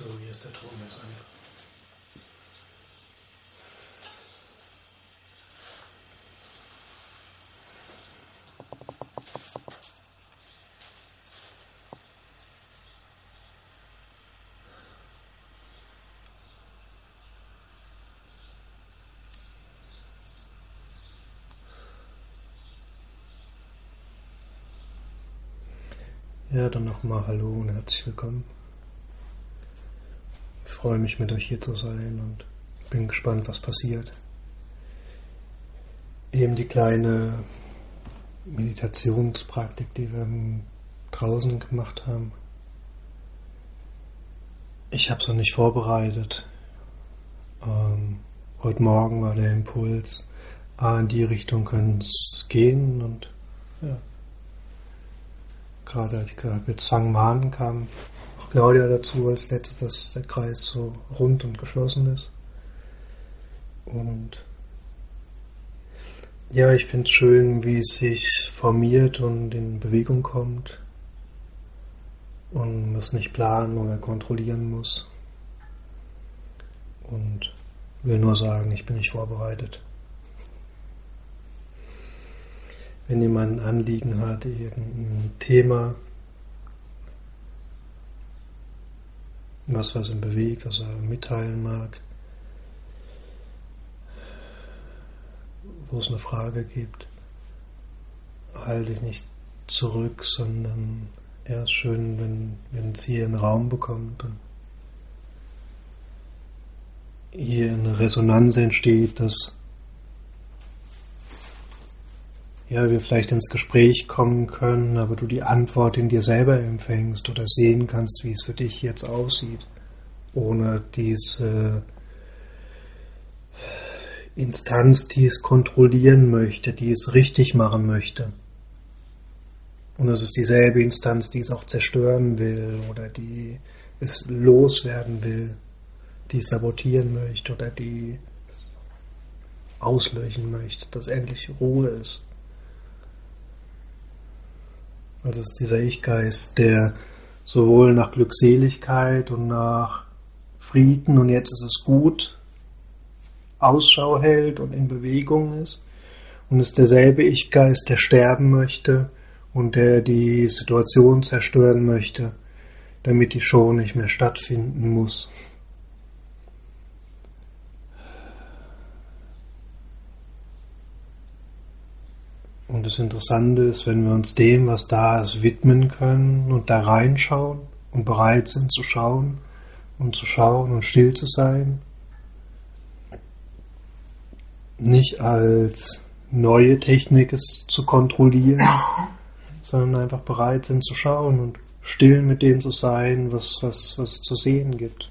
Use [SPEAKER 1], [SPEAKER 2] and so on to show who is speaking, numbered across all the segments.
[SPEAKER 1] So, hier ist der Ton jetzt an. Ja, dann nochmal Hallo und herzlich willkommen. Ich freue mich, mit euch hier zu sein und bin gespannt, was passiert. Eben die kleine Meditationspraktik, die wir draußen gemacht haben. Ich habe es noch nicht vorbereitet. Heute Morgen war der Impuls, in die Richtung können es gehen und ja. Gerade als ich gesagt habe, jetzt fangen wir an, kam auch Claudia dazu als letztes, dass der Kreis so rund und geschlossen ist. Und ja, ich finde es schön, wie es sich formiert und in Bewegung kommt und man es nicht planen oder kontrollieren muss. Und will nur sagen, ich bin nicht vorbereitet. Wenn jemand ein Anliegen hat, irgendein Thema, was ihn bewegt, was er mitteilen mag, wo es eine Frage gibt, halte ich nicht zurück, sondern erst schön, wenn es hier einen Raum bekommt und hier eine Resonanz entsteht, dass wir vielleicht ins Gespräch kommen können, aber du die Antwort in dir selber empfängst oder sehen kannst, wie es für dich jetzt aussieht, ohne diese Instanz, die es kontrollieren möchte, die es richtig machen möchte. Und es ist dieselbe Instanz, die es auch zerstören will oder die es loswerden will, die es sabotieren möchte oder die auslöschen möchte, dass endlich Ruhe ist. Also es ist dieser Ich-Geist, der sowohl nach Glückseligkeit und nach Frieden und jetzt ist es gut Ausschau hält und in Bewegung ist. Und es ist derselbe Ich-Geist, der sterben möchte und der die Situation zerstören möchte, damit die Show nicht mehr stattfinden muss. Und das Interessante ist, wenn wir uns dem, was da ist, widmen können und da reinschauen und bereit sind zu schauen und still zu sein, nicht als neue Technik es zu kontrollieren, sondern einfach bereit sind zu schauen und still mit dem zu sein, was es zu sehen gibt.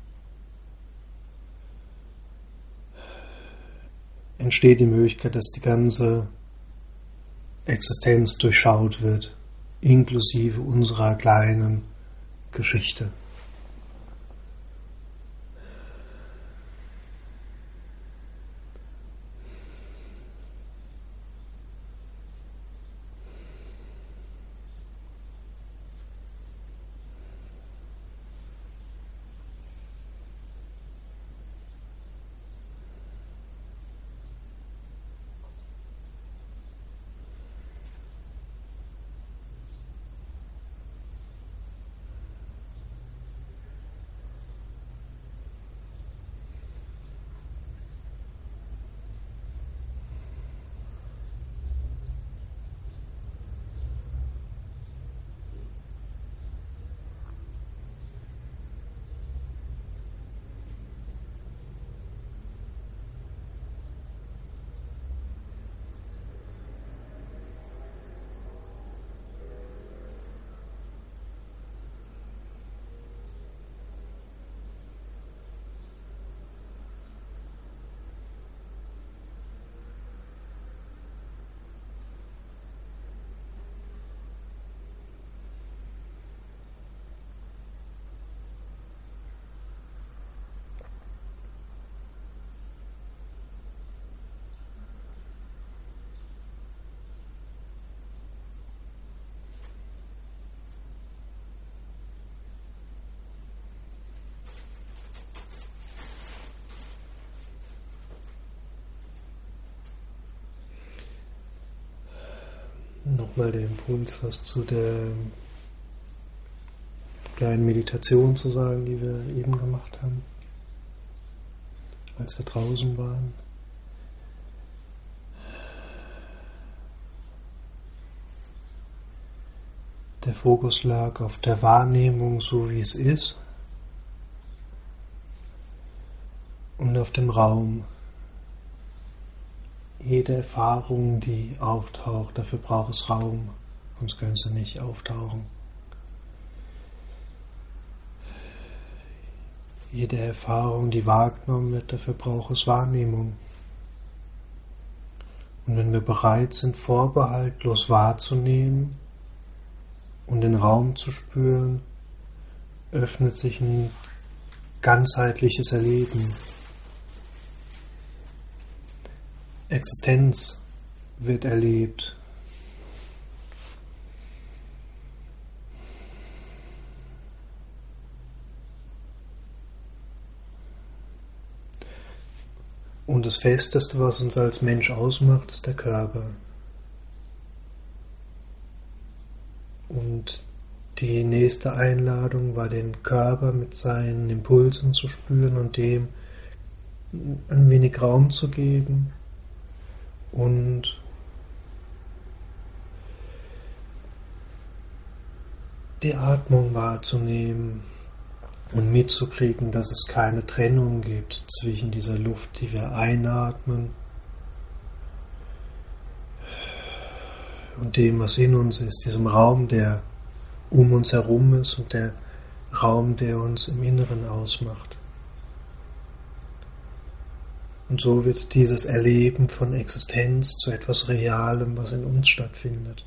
[SPEAKER 1] Entsteht die Möglichkeit, dass die ganze Existenz durchschaut wird, inklusive unserer kleinen Geschichte. nochmal der Impuls, was zu der kleinen Meditation zu sagen, die wir eben gemacht haben, als wir draußen waren. Der Fokus lag auf der Wahrnehmung, so wie es ist, und auf dem Raum. Jede Erfahrung, die auftaucht, dafür braucht es Raum, sonst können sie nicht auftauchen. Jede Erfahrung, die wahrgenommen wird, dafür braucht es Wahrnehmung. Und wenn wir bereit sind, vorbehaltlos wahrzunehmen und den Raum zu spüren, öffnet sich ein ganzheitliches Erleben. Existenz wird erlebt. Und das Festeste, was uns als Mensch ausmacht, ist der Körper. Und die nächste Einladung war, den Körper mit seinen Impulsen zu spüren und dem ein wenig Raum zu geben und die Atmung wahrzunehmen und mitzukriegen, dass es keine Trennung gibt zwischen dieser Luft, die wir einatmen, und dem, was in uns ist, diesem Raum, der um uns herum ist, und der Raum, der uns im Inneren ausmacht. Und so wird dieses Erleben von Existenz zu etwas Realem, was in uns stattfindet.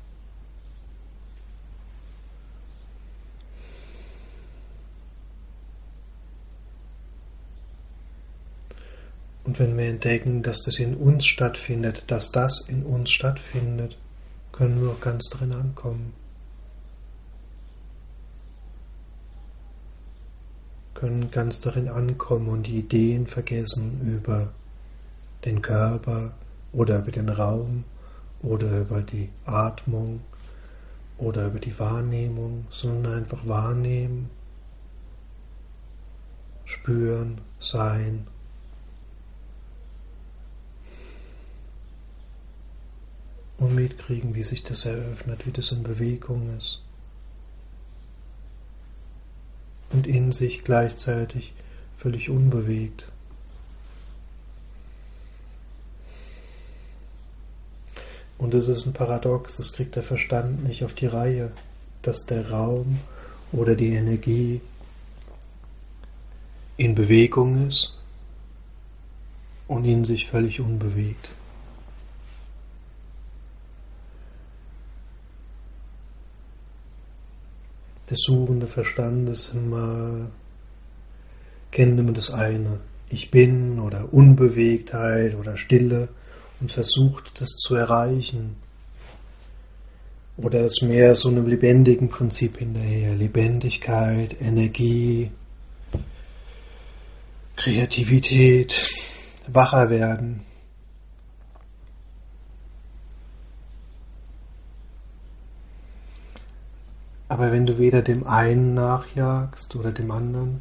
[SPEAKER 1] Und wenn wir entdecken, dass das in uns stattfindet, können wir auch ganz drin ankommen. Können ganz darin ankommen und die Ideen vergessen über den Körper oder über den Raum oder über die Atmung oder über die Wahrnehmung, sondern einfach wahrnehmen, spüren, sein. Und mitkriegen, wie sich das eröffnet, wie das in Bewegung ist. Und in sich gleichzeitig völlig unbewegt. Und das ist ein Paradox, das kriegt der Verstand nicht auf die Reihe, dass der Raum oder die Energie in Bewegung ist und in sich völlig unbewegt. Der suchende Verstand ist kennt immer das eine, ich bin oder Unbewegtheit oder Stille, und versucht das zu erreichen. Oder ist mehr so einem lebendigen Prinzip hinterher, Lebendigkeit, Energie, Kreativität, wacher werden. Aber wenn du weder dem einen nachjagst oder dem anderen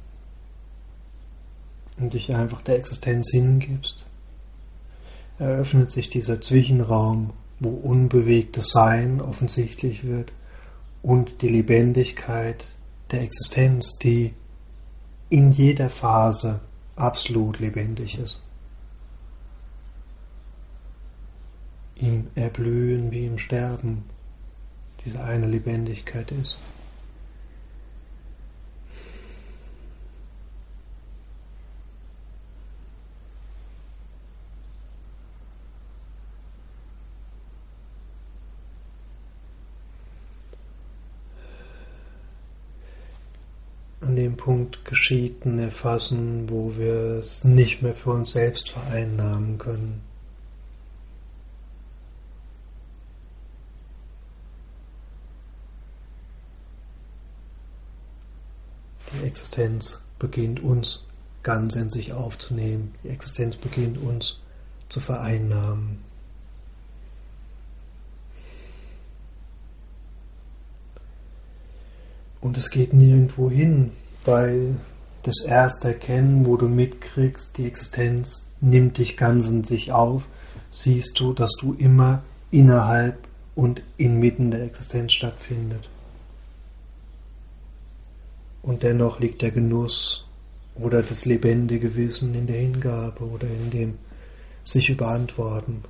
[SPEAKER 1] und dich einfach der Existenz hingibst, eröffnet sich dieser Zwischenraum, wo unbewegtes Sein offensichtlich wird und die Lebendigkeit der Existenz, die in jeder Phase absolut lebendig ist. Im Erblühen wie im Sterben. Diese eine Lebendigkeit ist. An dem Punkt Geschichten erfassen, wo wir es nicht mehr für uns selbst vereinnahmen können. Die Existenz beginnt uns ganz in sich aufzunehmen. Die Existenz beginnt uns zu vereinnahmen. Und es geht nirgendwo hin, weil das erste Erkennen, wo du mitkriegst, die Existenz nimmt dich ganz in sich auf, siehst du, dass du immer innerhalb und inmitten der Existenz stattfindet. Und dennoch liegt der Genuss oder das lebendige Wissen in der Hingabe oder in dem sich überantworten.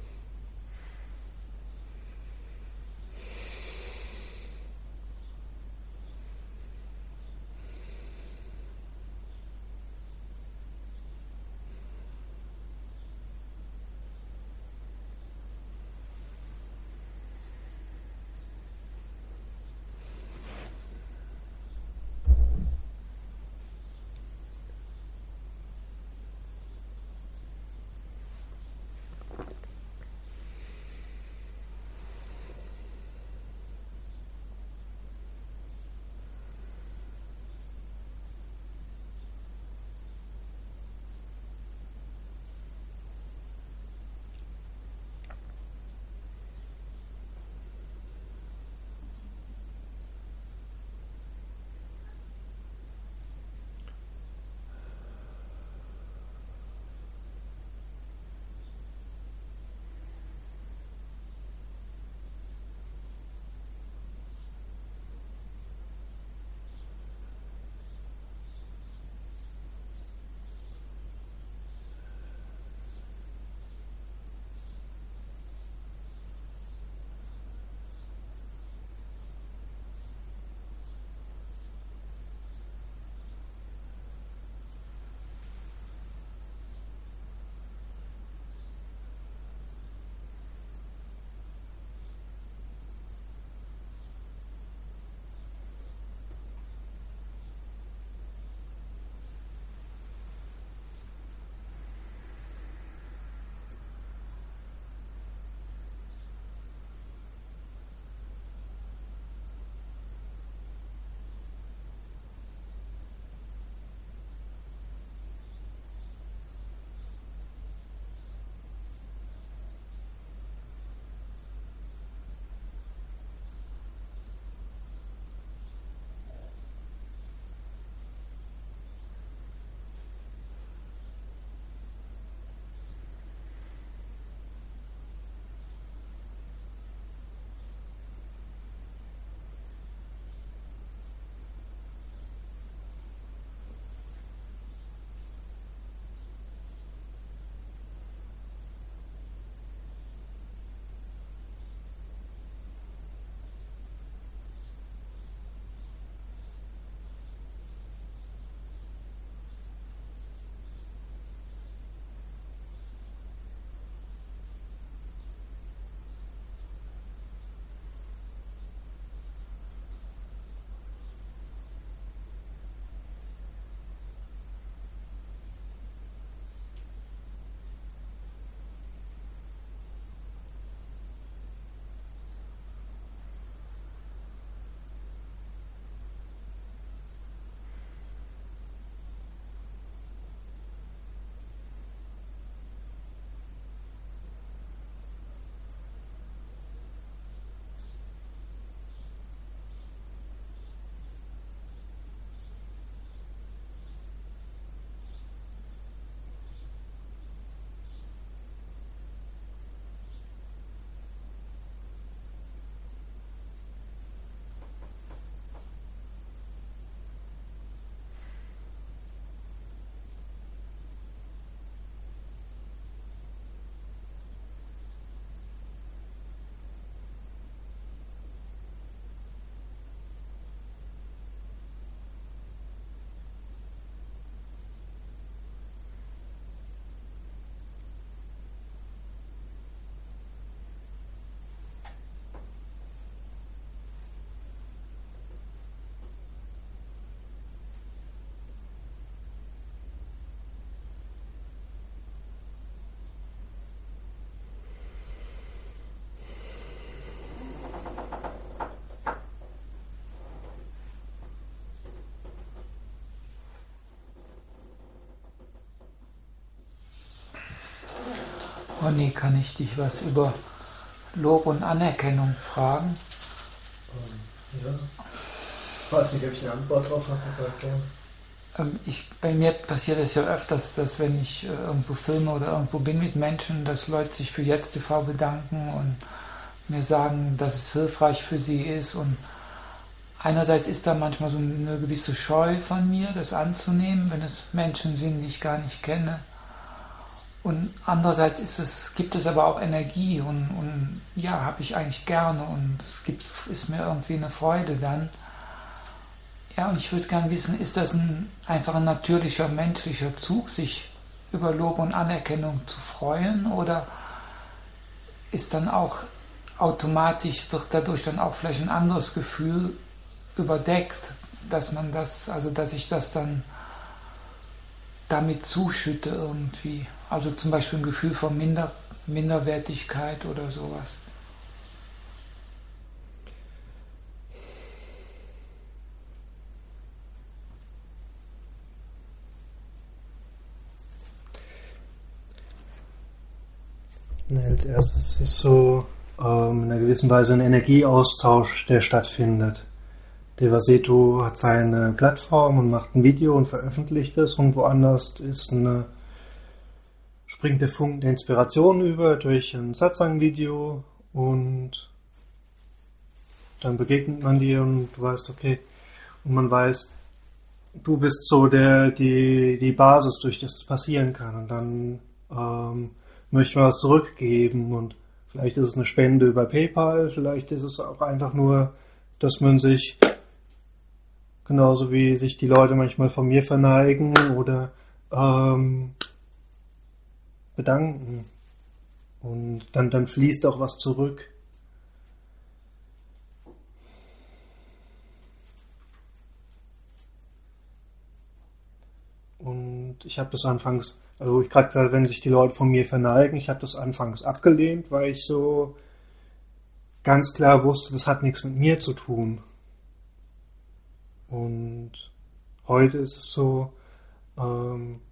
[SPEAKER 2] Ronny, kann ich dich was über Lob und Anerkennung fragen?
[SPEAKER 1] Ja. Ich weiß nicht, ob ich eine Antwort drauf habe, aber gern.
[SPEAKER 2] Bei mir passiert es ja öfters, dass wenn ich irgendwo filme oder irgendwo bin mit Menschen, dass Leute sich für Jetzt TV bedanken und mir sagen, dass es hilfreich für sie ist. Und einerseits ist da manchmal so eine gewisse Scheu von mir, das anzunehmen, wenn es Menschen sind, die ich gar nicht kenne. Und andererseits gibt es aber auch Energie und ja, habe ich eigentlich gerne und ist mir irgendwie eine Freude dann. Ja, und ich würde gerne wissen, ist das einfach ein natürlicher menschlicher Zug, sich über Lob und Anerkennung zu freuen, oder ist dann auch automatisch, wird dadurch dann auch vielleicht ein anderes Gefühl überdeckt, dass ich das dann damit zuschütte irgendwie. Also zum Beispiel ein Gefühl von Minderwertigkeit oder sowas.
[SPEAKER 1] Als erstes ist so in einer gewissen Weise ein Energieaustausch, der stattfindet. Devaseto hat seine Plattform und macht ein Video und veröffentlicht es, und woanders springt der Funken der Inspiration über durch ein Satsang-Video, und dann begegnet man dir und du weißt, okay, und man weiß, du bist so die Basis, durch das es passieren kann, und dann möchte man was zurückgeben, und vielleicht ist es eine Spende über PayPal, vielleicht ist es auch einfach nur, dass man sich, genauso wie sich die Leute manchmal von mir verneigen oder bedanken, und dann fließt auch was zurück. Und ich habe das anfangs, also ich gerade gesagt, wenn sich die Leute von mir verneigen, ich habe das anfangs abgelehnt, weil ich so ganz klar wusste, das hat nichts mit mir zu tun. Und heute ist es so, von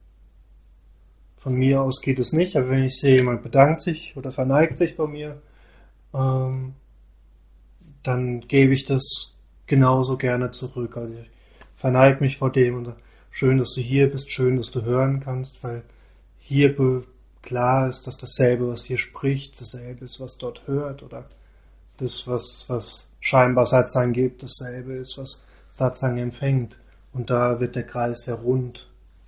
[SPEAKER 1] mir aus geht es nicht, aber wenn ich sehe, jemand bedankt sich oder verneigt sich bei mir, dann gebe ich das genauso gerne zurück. Also ich verneige mich vor dem und sage, schön, dass du hier bist, schön, dass du hören kannst, weil hier klar ist, dass dasselbe, was hier spricht, dasselbe ist, was dort hört, oder das, was scheinbar Satsang gibt, dasselbe ist, was Satsang empfängt. Und da wird der Kreis sehr rund.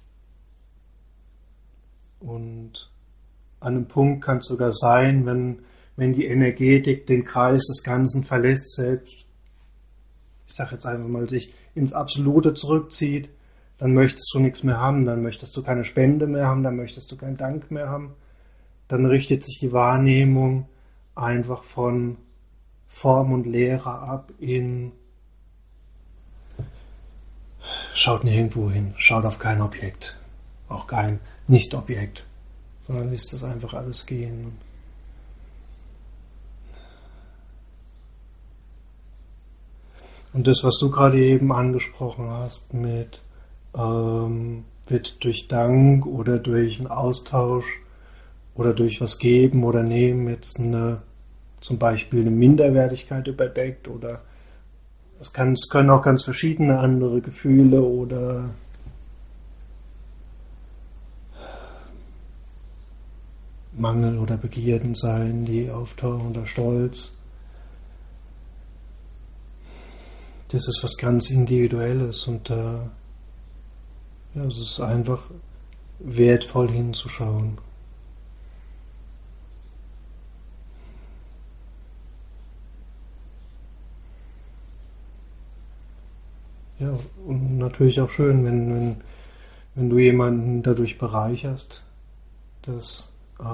[SPEAKER 1] Und an einem Punkt kann es sogar sein, wenn die Energetik den Kreis des Ganzen verlässt, selbst, ich sage jetzt einfach mal, sich ins Absolute zurückzieht, dann möchtest du nichts mehr haben, dann möchtest du keine Spende mehr haben, dann möchtest du keinen Dank mehr haben. Dann richtet sich die Wahrnehmung einfach von Form und Leere ab in schaut nirgendwo hin, schaut auf kein Objekt, auch kein Nicht-Objekt, sondern lässt das einfach alles gehen. Und das, was du gerade eben angesprochen hast mit wird durch Dank oder durch einen Austausch oder durch was geben oder nehmen jetzt zum Beispiel eine Minderwertigkeit überdeckt, oder es können auch ganz verschiedene andere Gefühle oder Mangel oder Begierden sein, die auftauchen, oder Stolz. Das ist was ganz Individuelles, und es ist einfach wertvoll hinzuschauen. Ja, und natürlich auch schön, wenn du jemanden dadurch bereicherst, dass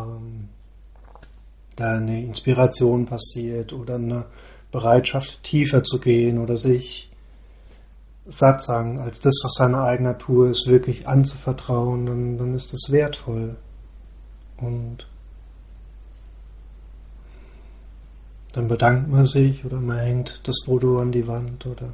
[SPEAKER 1] da eine Inspiration passiert oder eine Bereitschaft, tiefer zu gehen oder sich Satsang als das, was seine eigene Natur ist, wirklich anzuvertrauen, dann ist das wertvoll. Und dann bedankt man sich oder man hängt das Foto an die Wand oder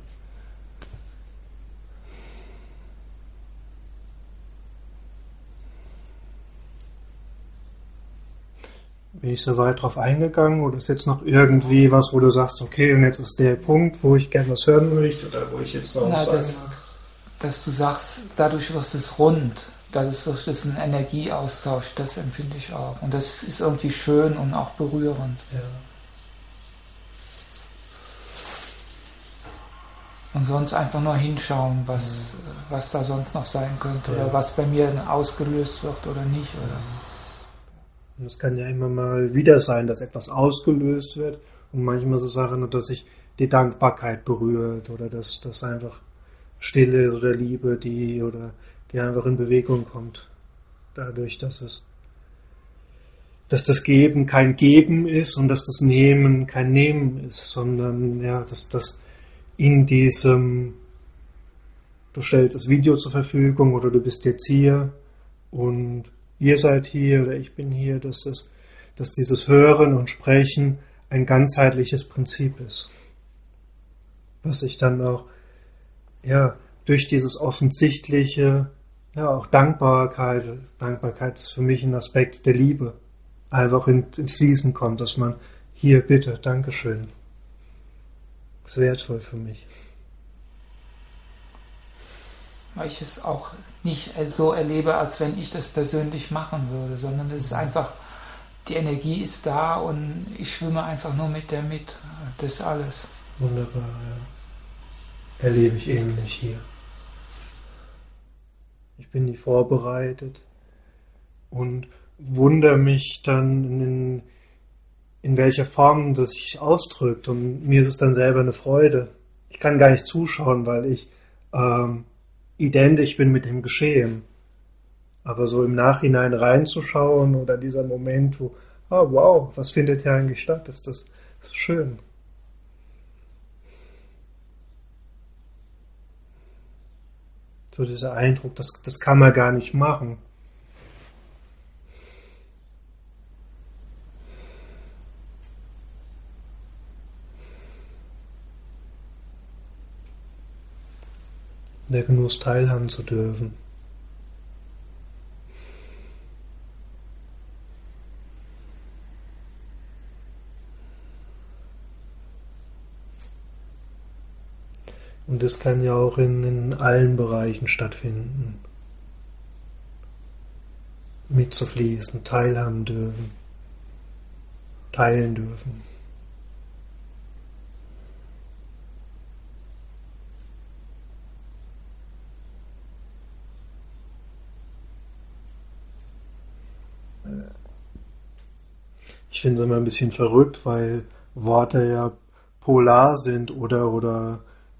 [SPEAKER 1] Bin ich so weit drauf eingegangen oder ist jetzt noch irgendwie was, wo du sagst, okay, und jetzt ist der Punkt, wo ich gerne was hören möchte oder wo ich jetzt noch was sagen mag?
[SPEAKER 2] Dass du sagst, dadurch wird es rund, dadurch wird es ein Energieaustausch, das empfinde ich auch. Und das ist irgendwie schön und auch berührend.
[SPEAKER 1] Ja.
[SPEAKER 2] Und sonst einfach nur hinschauen, was da sonst noch sein könnte oder was bei mir ausgelöst wird oder nicht. Oder.
[SPEAKER 1] Und es kann ja immer mal wieder sein, dass etwas ausgelöst wird und manchmal so Sachen, dass sich die Dankbarkeit berührt oder dass einfach Stille oder Liebe, die einfach in Bewegung kommt. Dadurch, dass das Geben kein Geben ist und dass das Nehmen kein Nehmen ist, sondern dass das in diesem, du stellst das Video zur Verfügung oder du bist jetzt hier und ihr seid hier oder ich bin hier, dass dieses Hören und Sprechen ein ganzheitliches Prinzip ist. Was sich dann auch durch dieses offensichtliche, auch Dankbarkeit ist für mich ein Aspekt der Liebe, einfach ins Fließen kommt, dass man hier, bitte, Dankeschön. Das ist wertvoll für mich.
[SPEAKER 2] Weil ich es auch nicht so erlebe, als wenn ich das persönlich machen würde, sondern es ist einfach, die Energie ist da und ich schwimme einfach nur mit der mit. Das ist alles.
[SPEAKER 1] Wunderbar, ja. Erlebe ich ähnlich hier. Ich bin nie vorbereitet und wundere mich dann, in welcher Form das sich ausdrückt. Und mir ist es dann selber eine Freude. Ich kann gar nicht zuschauen, weil ich identisch bin mit dem Geschehen. Aber so im Nachhinein reinzuschauen oder dieser Moment, wo, wow, was findet hier eigentlich statt, ist schön. So dieser Eindruck, das kann man gar nicht machen. Der Genuss teilhaben zu dürfen. Und das kann ja auch in allen Bereichen stattfinden. Mitzufließen, teilhaben dürfen, teilen dürfen. Ich finde es immer ein bisschen verrückt, weil Worte ja polar sind oder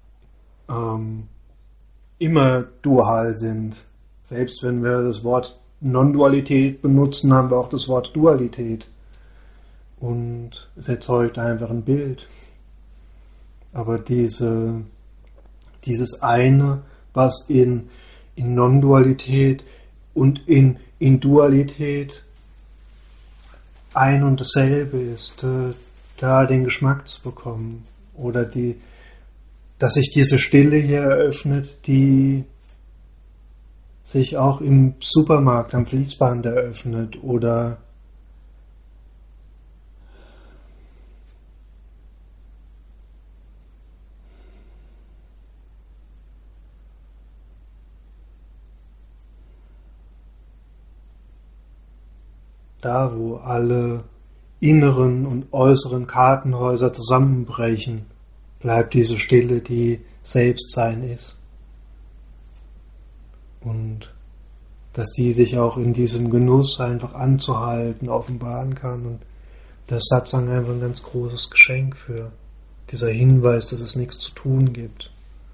[SPEAKER 1] immer dual sind. Selbst wenn wir das Wort Non-Dualität benutzen, haben wir auch das Wort Dualität. Und es erzeugt einfach ein Bild. Aber dieses eine, was in Non-Dualität und in Dualität ein und dasselbe ist, da den Geschmack zu bekommen. Oder dass sich diese Stille hier eröffnet, die sich auch im Supermarkt am Fließband eröffnet oder da, wo alle inneren und äußeren Kartenhäuser zusammenbrechen, bleibt diese Stille, die Selbstsein ist. Und dass die sich auch in diesem Genuss einfach anzuhalten, offenbaren kann. Und der Satsang einfach ein ganz großes Geschenk für dieser Hinweis, dass es nichts zu tun gibt.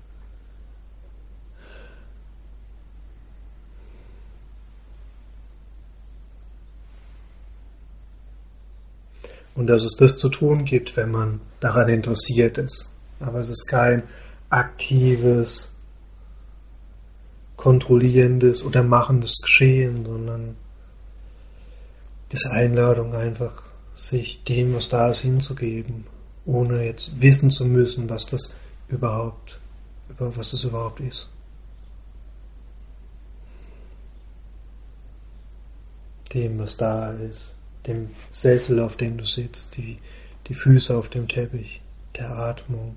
[SPEAKER 1] Und dass es das zu tun gibt, wenn man daran interessiert ist. Aber es ist kein aktives, kontrollierendes oder machendes Geschehen, sondern diese Einladung einfach, sich dem, was da ist, hinzugeben, ohne jetzt wissen zu müssen, was das überhaupt ist. Dem, was da ist, dem Sessel, auf dem du sitzt, die Füße auf dem Teppich, der Atmung,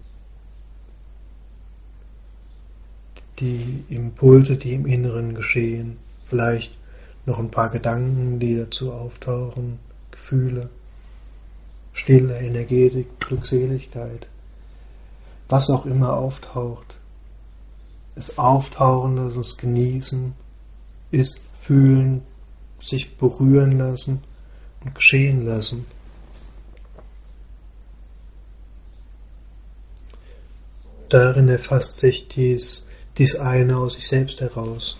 [SPEAKER 1] die Impulse, die im Inneren geschehen, vielleicht noch ein paar Gedanken, die dazu auftauchen, Gefühle, Stille, Energetik, Glückseligkeit, was auch immer auftaucht. Es auftauchen lassen, es genießen, es fühlen, sich berühren lassen und geschehen lassen. Darin erfasst sich dies eine aus sich selbst heraus.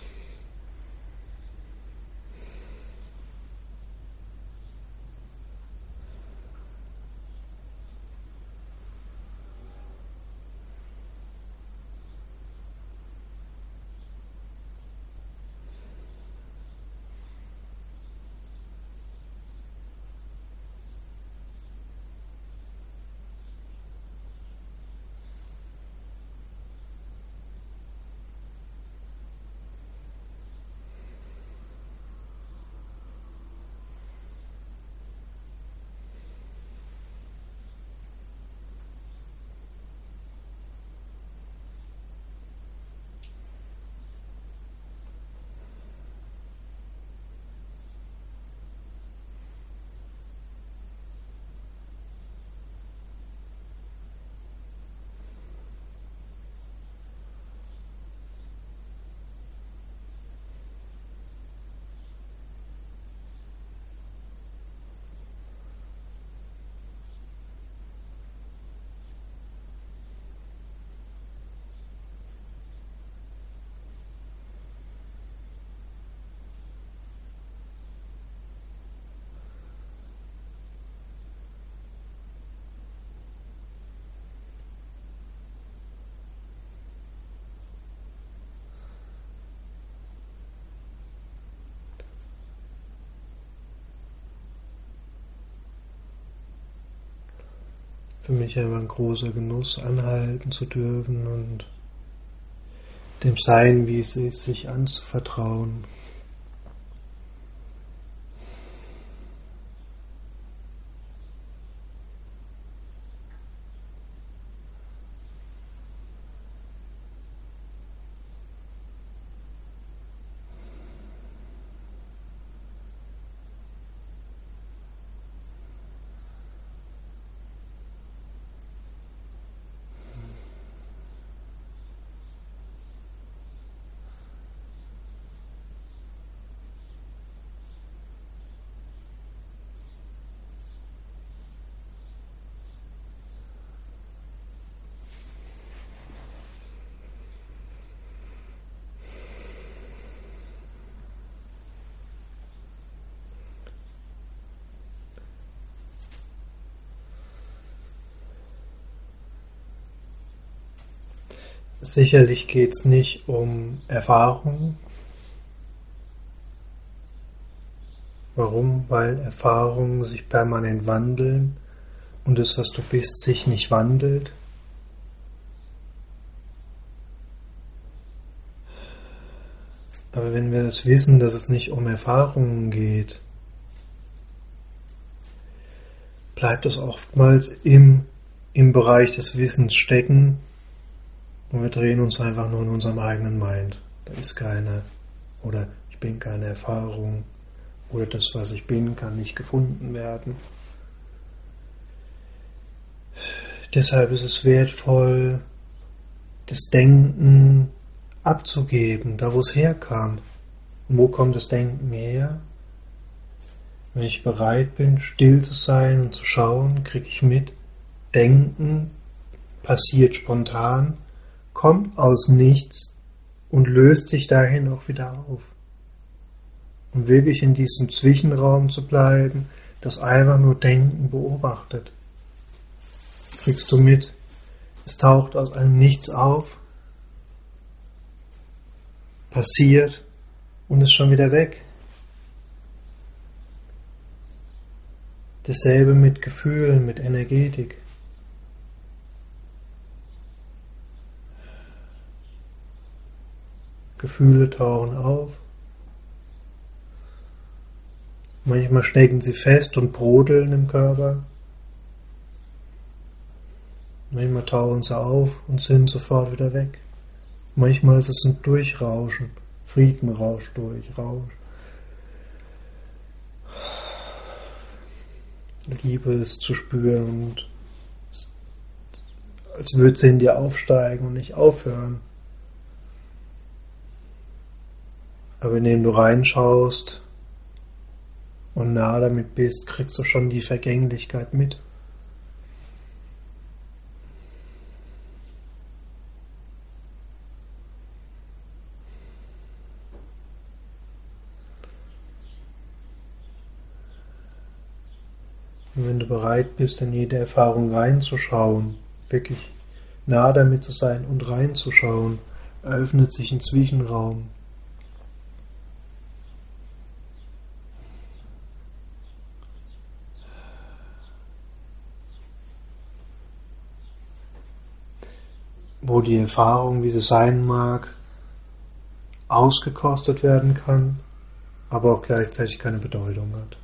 [SPEAKER 1] Für mich einfach ein großer Genuss, anhalten zu dürfen und dem Sein, wie es ist, sich anzuvertrauen. Sicherlich geht es nicht um Erfahrung. Warum? Weil Erfahrungen sich permanent wandeln und das, was du bist, sich nicht wandelt. Aber wenn wir es wissen, dass es nicht um Erfahrungen geht, bleibt es oftmals im Bereich des Wissens stecken und wir drehen uns einfach nur in unserem eigenen Mind. Da ist keine, oder ich bin keine Erfahrung, oder das, was ich bin, kann nicht gefunden werden. Deshalb ist es wertvoll, das Denken abzugeben, da wo es herkam. Und wo kommt das Denken her? Wenn ich bereit bin, still zu sein und zu schauen, kriege ich mit, Denken passiert spontan, kommt aus nichts und löst sich dahin auch wieder auf. Und wirklich in diesem Zwischenraum zu bleiben, das einfach nur Denken beobachtet. Kriegst du mit, es taucht aus einem Nichts auf, passiert und ist schon wieder weg. Dasselbe mit Gefühlen, mit Energetik. Gefühle tauchen auf, Manchmal stecken sie fest und brodeln im Körper. Manchmal tauchen sie auf und sind sofort wieder weg. Manchmal ist es ein Durchrauschen. Frieden rauscht durch, Rausch. Liebe ist zu spüren und als würde sie in dir aufsteigen und nicht aufhören. Aber indem du reinschaust und nah damit bist, kriegst du schon die Vergänglichkeit mit. Und wenn du bereit bist, in jede Erfahrung reinzuschauen, wirklich nah damit zu sein und reinzuschauen, eröffnet sich ein Zwischenraum. Wo die Erfahrung, wie sie sein mag, ausgekostet werden kann, aber auch gleichzeitig keine Bedeutung hat.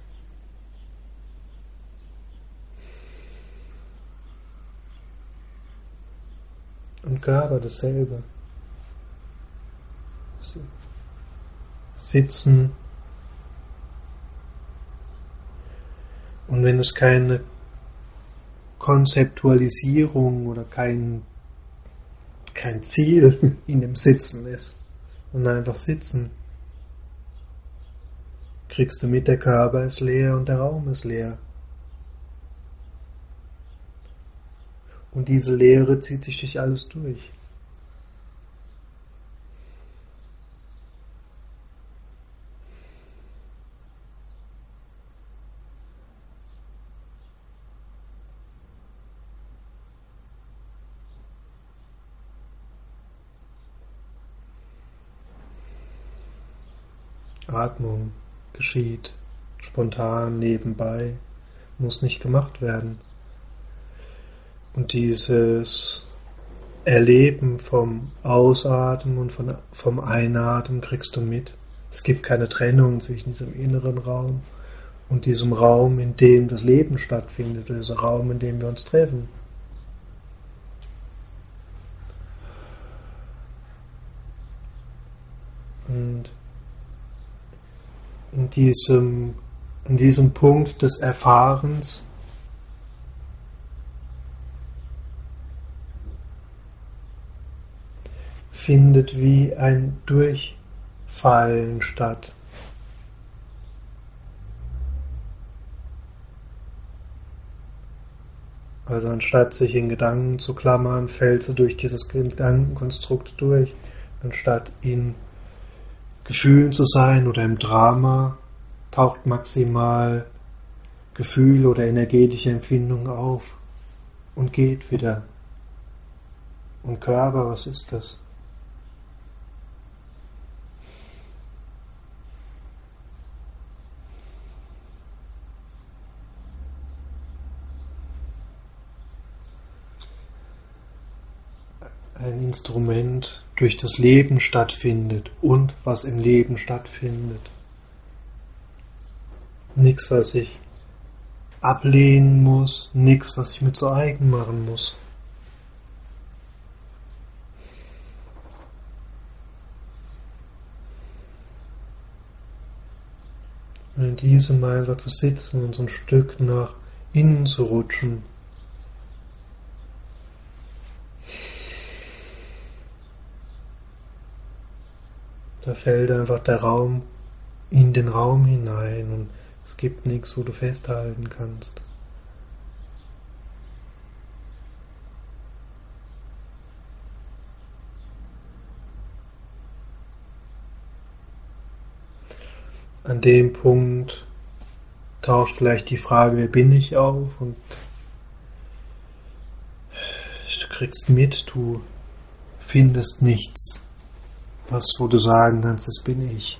[SPEAKER 1] Und Körper dasselbe. Sitzen. Und wenn es keine Konzeptualisierung oder kein Ziel in dem Sitzen ist, sondern einfach sitzen, kriegst du mit, der Körper ist leer und der Raum ist leer. Und diese Leere zieht sich durch alles durch. Atmung geschieht spontan nebenbei, muss nicht gemacht werden. Und dieses Erleben vom Ausatmen und vom Einatmen kriegst du mit. Es gibt keine Trennung zwischen diesem inneren Raum und diesem Raum, in dem das Leben stattfindet, oder diesem Raum, in dem wir uns treffen. Und in diesem Punkt des Erfahrens findet wie ein Durchfallen statt. Also anstatt sich in Gedanken zu klammern, fällt sie durch dieses Gedankenkonstrukt durch. Anstatt in Gefühlen zu sein oder im Drama, taucht maximal Gefühl oder energetische Empfindung auf und geht wieder. Und Körper, was ist das? Ein Instrument durch das Leben stattfindet und was im Leben stattfindet. Nichts, was ich ablehnen muss, nichts, was ich mir zu eigen machen muss. Und in diesem einfach zu sitzen und so ein Stück nach innen zu rutschen. Da fällt einfach der Raum in den Raum hinein und es gibt nichts, wo du festhalten kannst. An dem Punkt taucht vielleicht die Frage, wer bin ich, auf und du kriegst mit, du findest nichts. Was, wo du sagen kannst, das bin ich.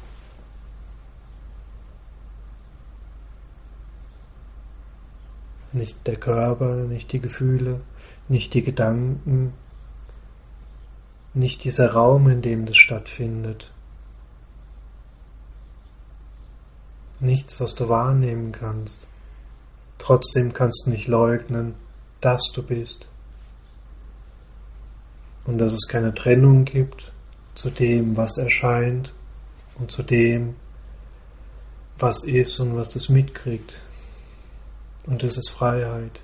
[SPEAKER 1] Nicht der Körper, nicht die Gefühle, nicht die Gedanken, nicht dieser Raum, in dem das stattfindet. nichts, was du wahrnehmen kannst. Trotzdem kannst du nicht leugnen, dass du bist. Und dass es keine Trennung gibt zu dem, was erscheint und zu dem, was ist und was das mitkriegt. Und das ist Freiheit.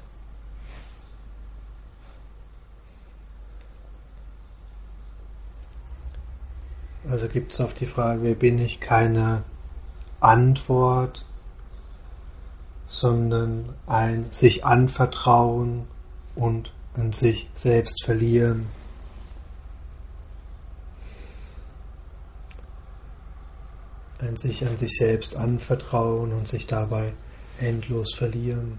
[SPEAKER 1] Also gibt es auf die Frage, wer bin ich, keine Antwort, sondern ein sich anvertrauen und an sich selbst verlieren. Ein sich an sich selbst anvertrauen und sich dabei endlos verlieren.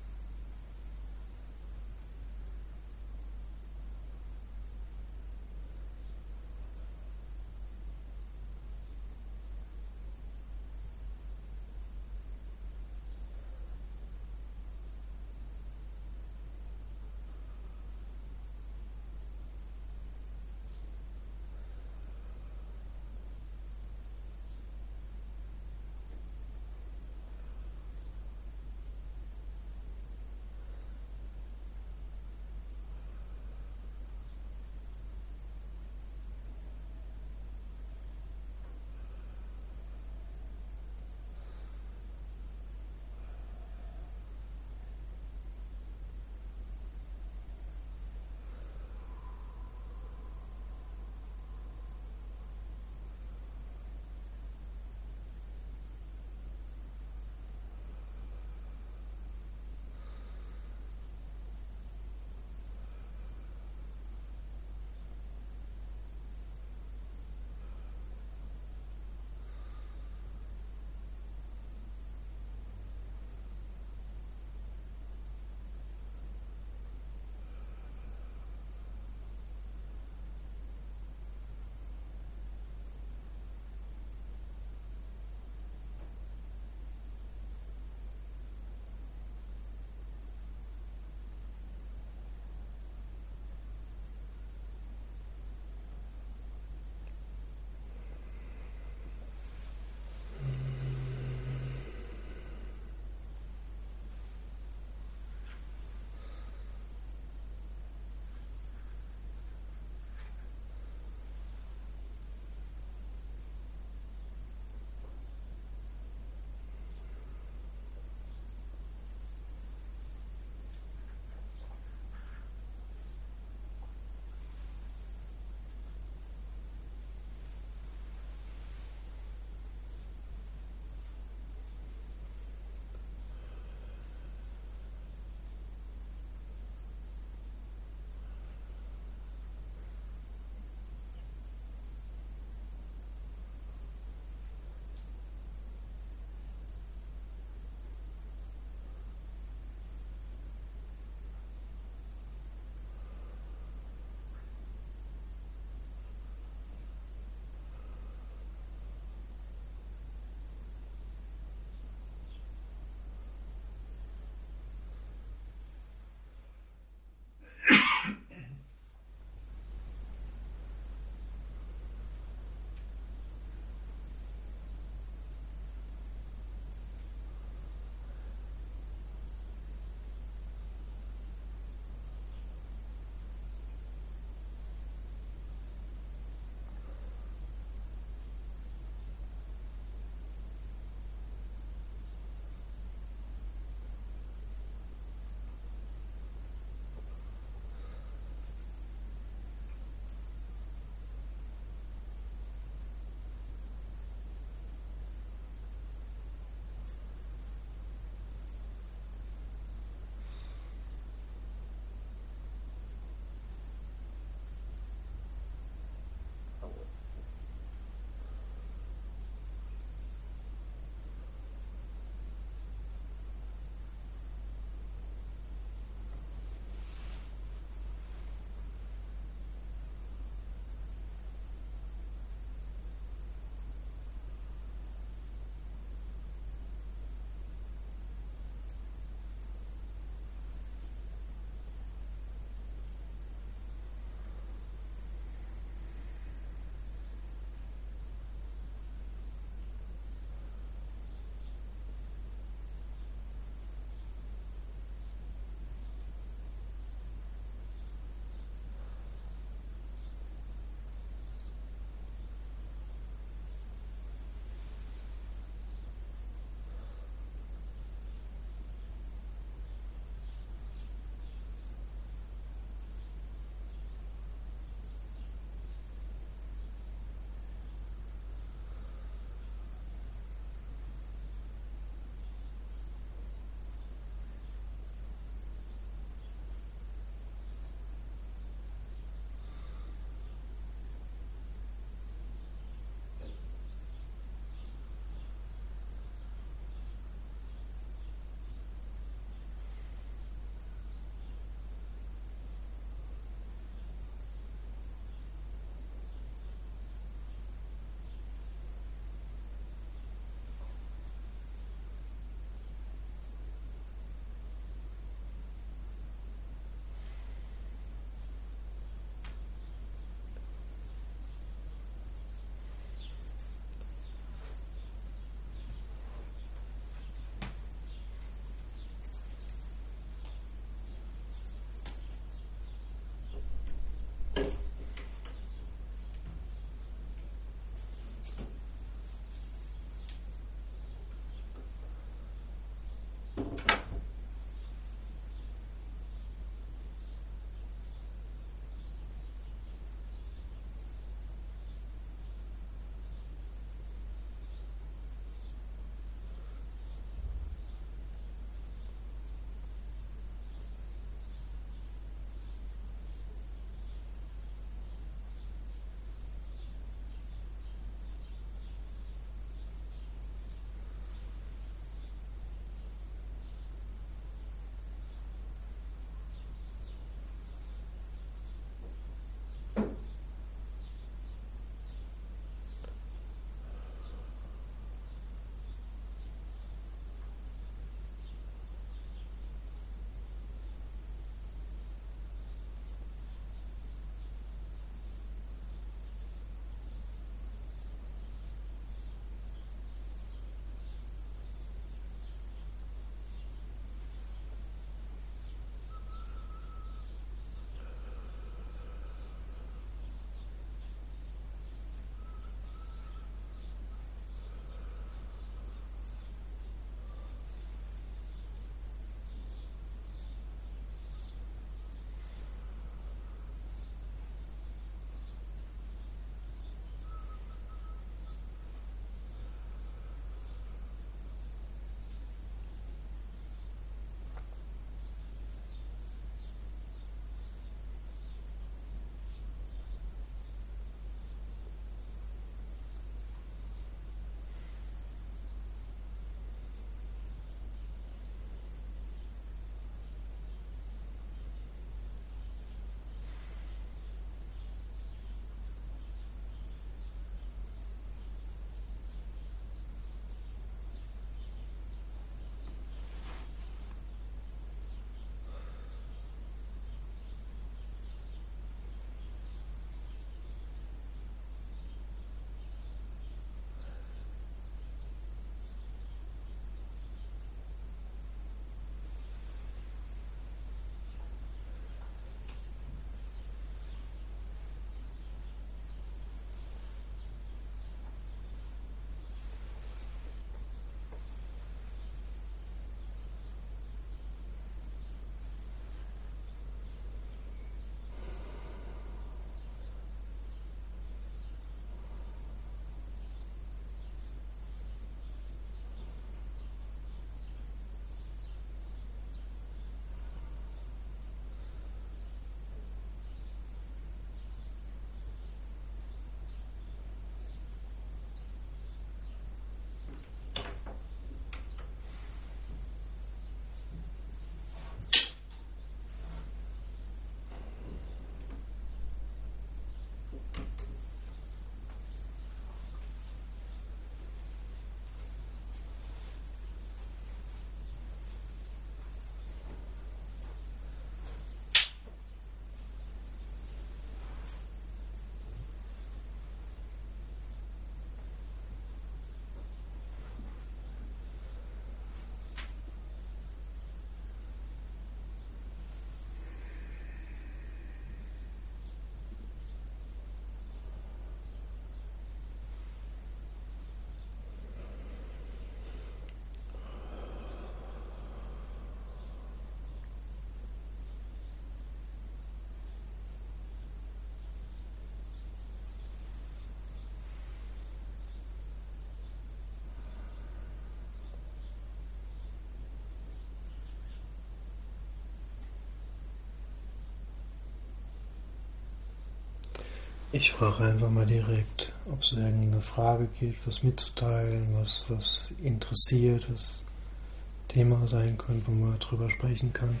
[SPEAKER 1] Ich frage einfach mal direkt, ob es irgendeine Frage gibt, was mitzuteilen, was interessiert, was Thema sein könnte, wo man drüber sprechen kann.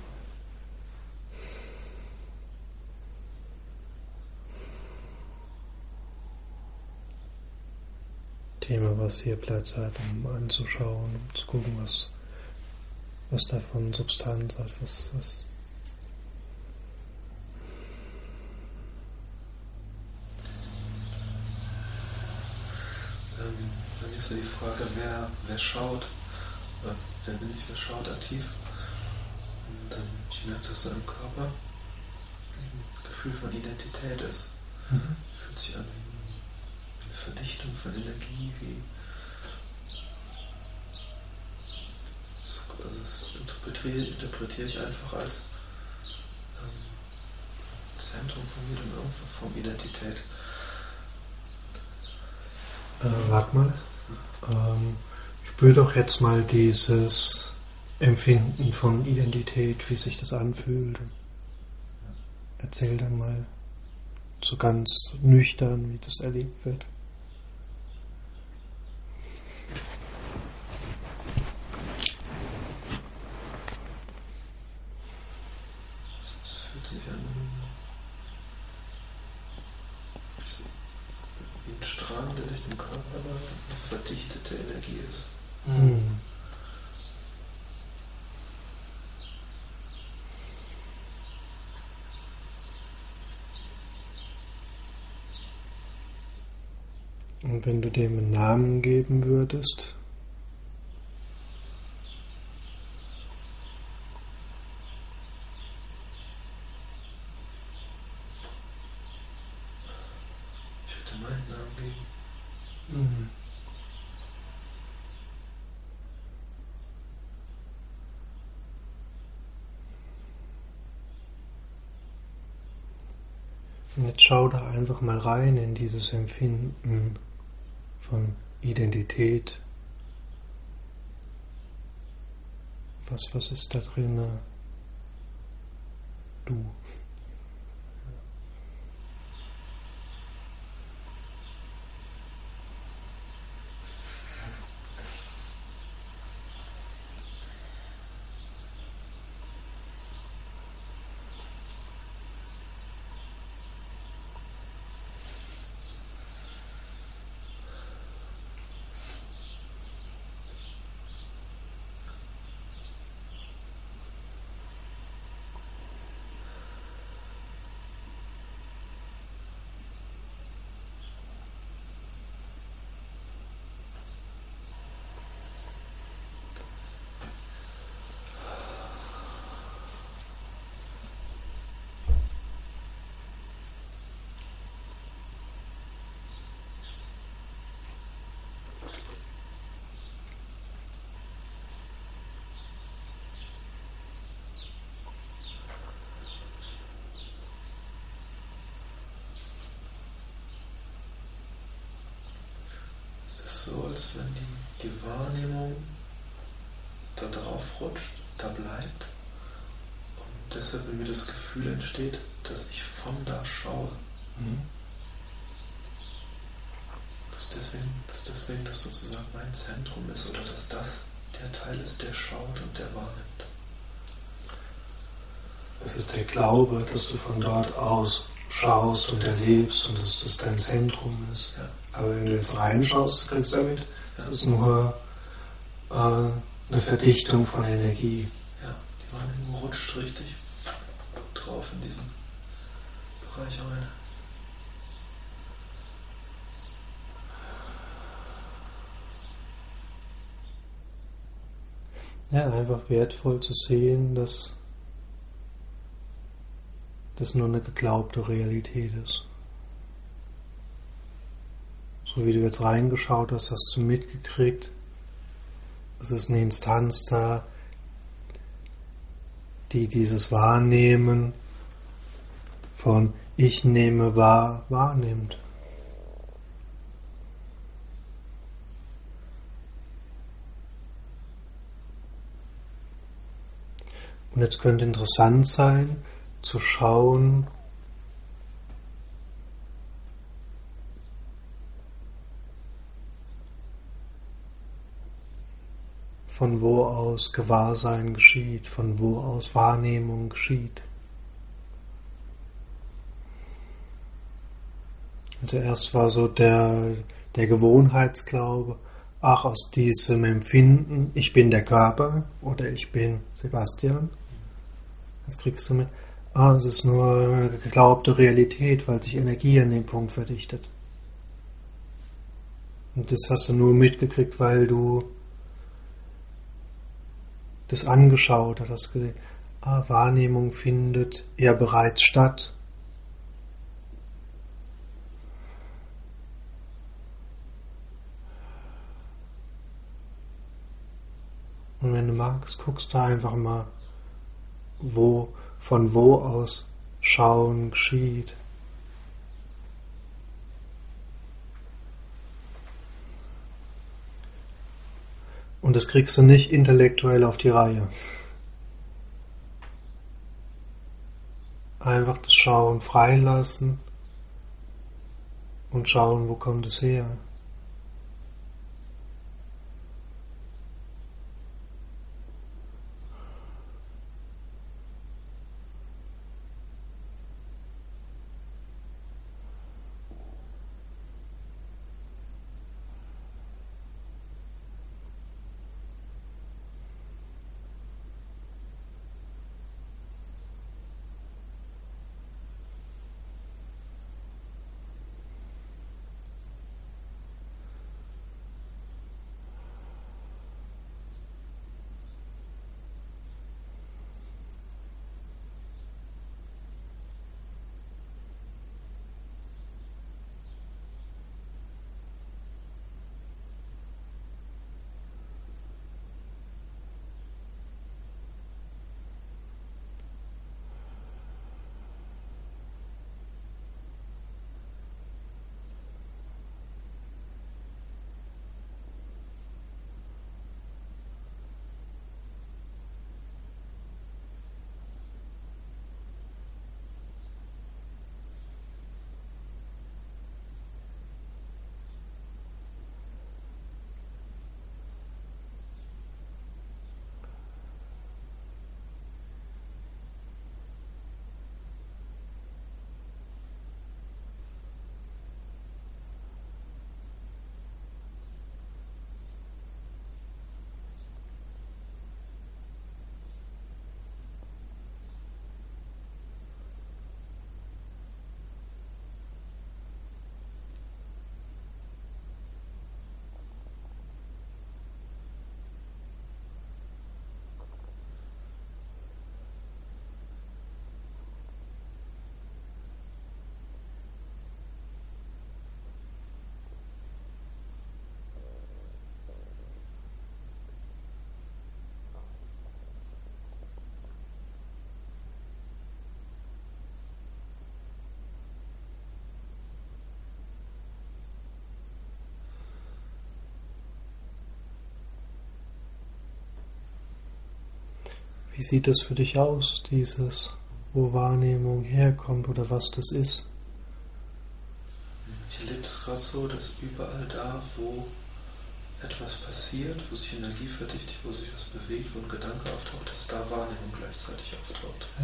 [SPEAKER 1] Thema, was hier Platz hat, um anzuschauen, um zu gucken, was davon Substanz hat, was
[SPEAKER 3] Dann ist so die Frage, wer schaut, wer bin ich, wer schaut aktiv? Und ich merke das so im Körper, Gefühl von Identität ist. Fühlt sich an wie eine Verdichtung von Energie, also das interpretiere ich einfach als Zentrum von irgendeiner Form Identität.
[SPEAKER 1] Warte mal. Spür doch jetzt mal dieses Empfinden von Identität, wie sich das anfühlt. Erzähl dann mal so ganz nüchtern, wie das erlebt wird.
[SPEAKER 3] Es fühlt sich an wie ein Strahl, der durch den Körper läuft und eine verdichtete Energie ist.
[SPEAKER 1] Und wenn du dem einen Namen geben würdest,
[SPEAKER 3] ich würde meinen Namen geben.
[SPEAKER 1] Und jetzt schau da einfach mal rein in dieses Empfinden von Identität. Was ist da drin? Du.
[SPEAKER 3] Es ist so, als wenn die Wahrnehmung da drauf rutscht, da bleibt und deshalb in mir das Gefühl entsteht, dass ich von da schaue. Dass deswegen das sozusagen mein Zentrum ist oder dass das der Teil ist, der schaut und der wahrnimmt.
[SPEAKER 1] Es ist der Glaube, dass du von dort aus schaust und erlebst und dass das dein Zentrum ist.
[SPEAKER 3] Ja.
[SPEAKER 1] Aber wenn du jetzt reinschaust, kriegst du damit, es ist nur eine Verdichtung von Energie.
[SPEAKER 3] Ja, die Wahrnehmung rutscht richtig drauf in diesen Bereich rein.
[SPEAKER 1] Ja, einfach wertvoll zu sehen, dass das nur eine geglaubte Realität ist. So wie du jetzt reingeschaut hast, hast du mitgekriegt, es ist eine Instanz da, die dieses Wahrnehmen von ich nehme wahr, wahrnimmt. Und jetzt könnte interessant sein, zu schauen, von wo aus Gewahrsein geschieht, von wo aus Wahrnehmung geschieht. Und zuerst war so der Gewohnheitsglaube, ach, aus diesem Empfinden, ich bin der Körper oder ich bin Sebastian. Jetzt kriegst du mit, es ist nur eine geglaubte Realität, weil sich Energie an dem Punkt verdichtet. Und das hast du nur mitgekriegt, weil du das angeschaut hast, gesehen. Wahrnehmung findet ja bereits statt. Und wenn du magst, guckst du einfach mal, von wo aus Schauen geschieht. Und das kriegst du nicht intellektuell auf die Reihe. Einfach das Schauen freilassen und schauen, wo kommt es her. Wie sieht das für dich aus, wo Wahrnehmung herkommt oder was das ist?
[SPEAKER 3] Ich erlebe es gerade so, dass überall da, wo etwas passiert, wo sich Energie verdichtet, wo sich was bewegt, wo ein Gedanke auftaucht, dass da Wahrnehmung gleichzeitig auftaucht.
[SPEAKER 1] Ja.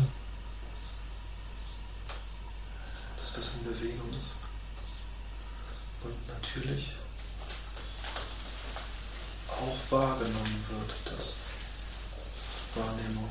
[SPEAKER 3] Dass das in Bewegung ist. Und natürlich auch wahrgenommen wird, dass Wahrnehmung,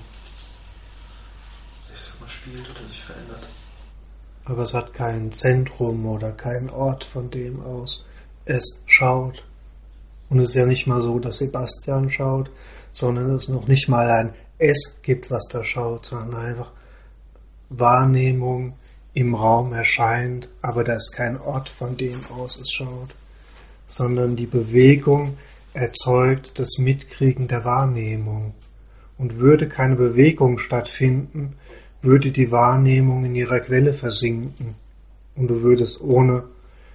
[SPEAKER 3] spielt oder sich verändert.
[SPEAKER 1] Aber es hat kein Zentrum oder keinen Ort, von dem aus es schaut. Und es ist ja nicht mal so, dass Sebastian schaut, sondern es noch nicht mal ein Es gibt, was da schaut, sondern einfach Wahrnehmung im Raum erscheint, aber da ist kein Ort, von dem aus es schaut, sondern die Bewegung erzeugt das Mitkriegen der Wahrnehmung. Und würde keine Bewegung stattfinden, würde die Wahrnehmung in ihrer Quelle versinken. Und du würdest ohne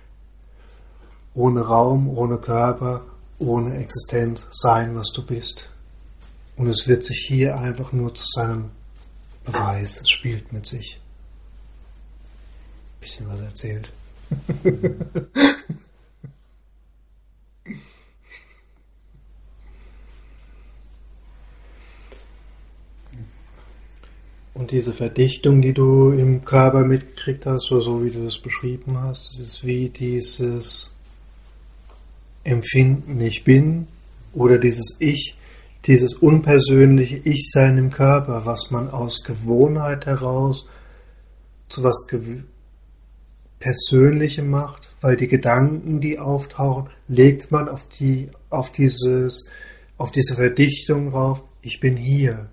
[SPEAKER 1] Raum, ohne Körper, ohne Existenz sein, was du bist. Und es wird sich hier einfach nur zu seinem Beweis, es spielt mit sich. Bisschen was erzählt. Und diese Verdichtung, die du im Körper mitgekriegt hast, oder so wie du das beschrieben hast, das ist wie dieses Empfinden, ich bin, oder dieses Ich, dieses unpersönliche Ich-Sein im Körper, was man aus Gewohnheit heraus zu was Persönlichem macht, weil die Gedanken, die auftauchen, legt man auf diese Verdichtung drauf, ich bin hier.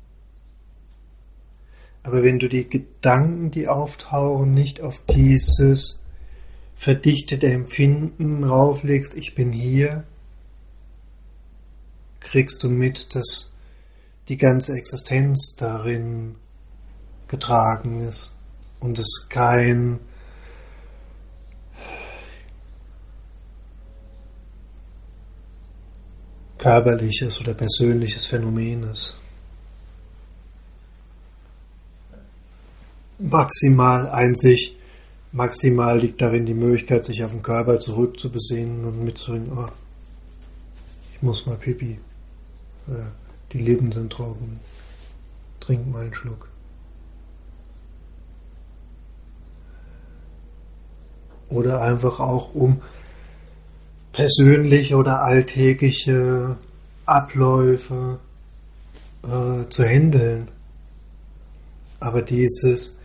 [SPEAKER 1] Aber wenn du die Gedanken, die auftauchen, nicht auf dieses verdichtete Empfinden rauflegst, ich bin hier, kriegst du mit, dass die ganze Existenz darin getragen ist und es kein körperliches oder persönliches Phänomen ist. Maximal liegt darin die Möglichkeit, sich auf den Körper zurückzubesinnen und mitzubringen, oh, ich muss mal Pipi. Oder die Lippen sind trocken. Trink mal einen Schluck. Oder einfach auch um persönliche oder alltägliche Abläufe zu handeln. Aber dieses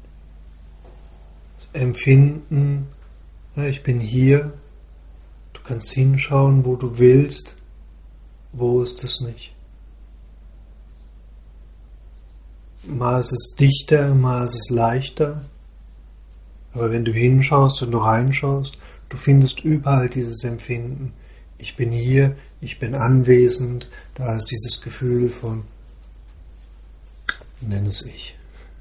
[SPEAKER 1] Empfinden, ja, ich bin hier, du kannst hinschauen, wo du willst, wo ist es nicht. Mal ist es dichter, mal ist es leichter, aber wenn du hinschaust und du reinschaust, du findest überall dieses Empfinden. Ich bin hier, ich bin anwesend, da ist dieses Gefühl von, nenn es ich.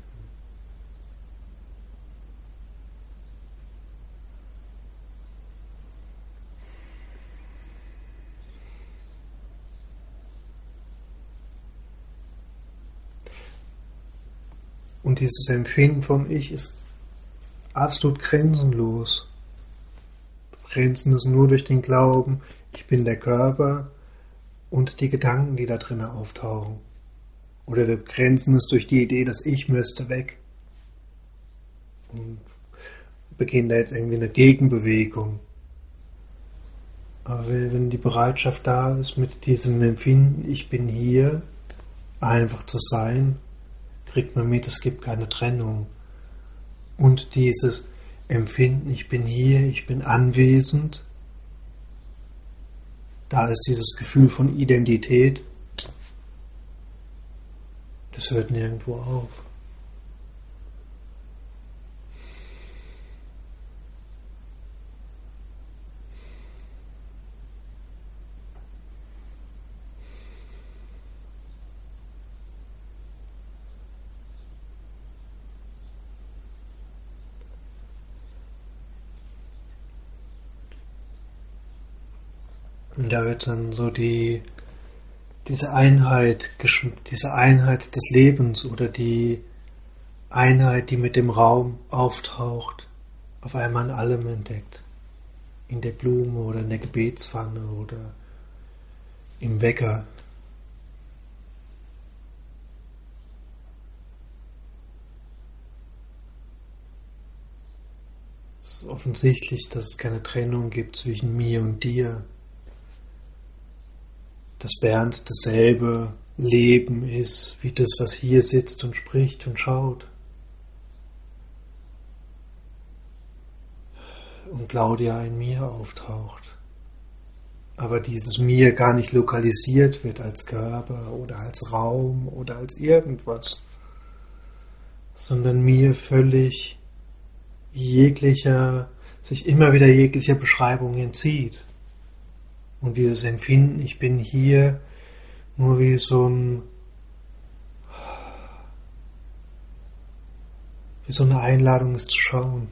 [SPEAKER 1] Und dieses Empfinden von Ich ist absolut grenzenlos. Grenzen es nur durch den Glauben, ich bin der Körper und die Gedanken, die da drinnen auftauchen. Oder wir begrenzen es durch die Idee, dass ich müsste weg. Und beginnen da jetzt irgendwie eine Gegenbewegung. Aber wenn die Bereitschaft da ist, mit diesem Empfinden, ich bin hier, einfach zu sein, kriegt man mit, es gibt keine Trennung. Und dieses Empfinden, ich bin hier, ich bin anwesend, da ist dieses Gefühl von Identität, das hört nirgendwo auf. Und da wird dann so diese Einheit des Lebens oder die Einheit, die mit dem Raum auftaucht, auf einmal in allem entdeckt. In der Blume oder in der Gebetspfanne oder im Wecker. Es ist offensichtlich, dass es keine Trennung gibt zwischen mir und dir. Dass Bernd dasselbe Leben ist, wie das, was hier sitzt und spricht und schaut. Und Claudia in mir auftaucht. Aber dieses Mir gar nicht lokalisiert wird als Körper oder als Raum oder als irgendwas, sondern mir völlig sich immer wieder jeglicher Beschreibung entzieht. Und dieses Empfinden, ich bin hier, nur wie so eine Einladung ist zu schauen.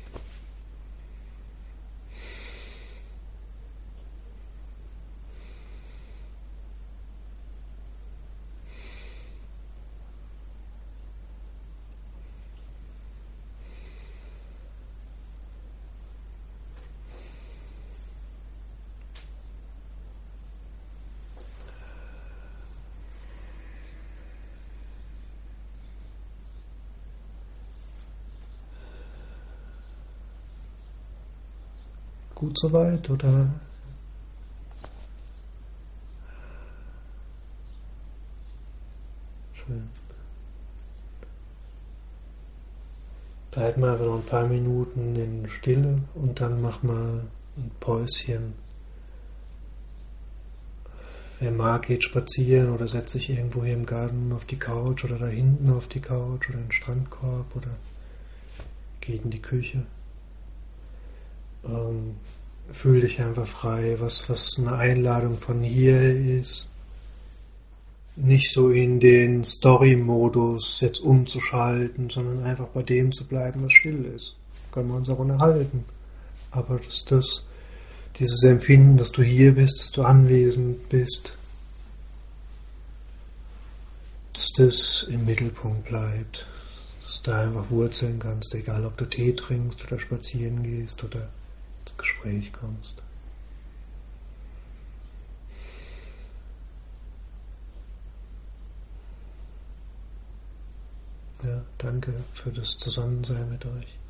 [SPEAKER 1] Gut soweit, oder? Schön. Bleib mal noch ein paar Minuten in Stille und dann mach mal ein Päuschen. Wer mag, geht spazieren oder setzt sich irgendwo hier im Garten auf die Couch oder da hinten auf die Couch oder in den Strandkorb oder geht in die Küche. Fühl dich einfach frei, was eine Einladung von hier ist, nicht so in den Story-Modus jetzt umzuschalten, sondern einfach bei dem zu bleiben, was still ist. Können wir uns auch unterhalten. Aber dass dieses Empfinden, dass du hier bist, dass du anwesend bist, dass das im Mittelpunkt bleibt. Dass du da einfach wurzeln kannst, egal ob du Tee trinkst oder spazieren gehst oder ins Gespräch kommst. Ja, danke für das Zusammensein mit euch.